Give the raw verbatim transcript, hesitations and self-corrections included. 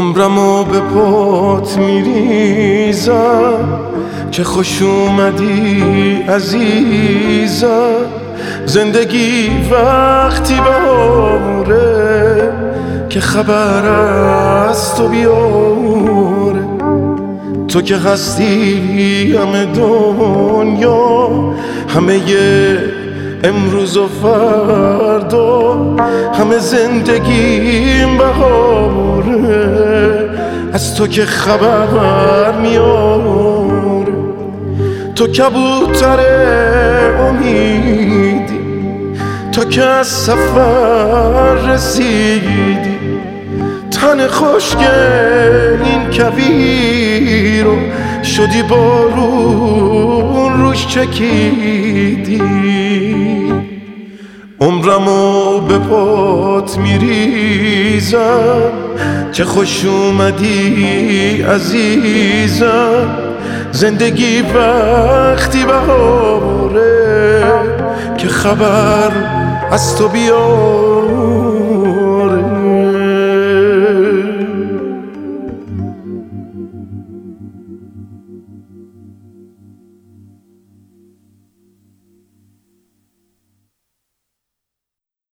عمرمو به پات میریزم که خوش اومدی عزیزم. زندگی وقتی بهاره که خبر از تو بیاره. تو که هستی همه دنیا، همه ی امروز و فردا، همه زندگیم بهاره از تو که خبر میاره. تو کبوتر امیدی، تو که از سفر رسیدی. تن خوشگل این کویر رو شدی بارون روش چکیدی. عمرمو به پات میریزم که خوش اومدی عزیزم. زندگی وقتی بهاره که خبر از تو بیاره.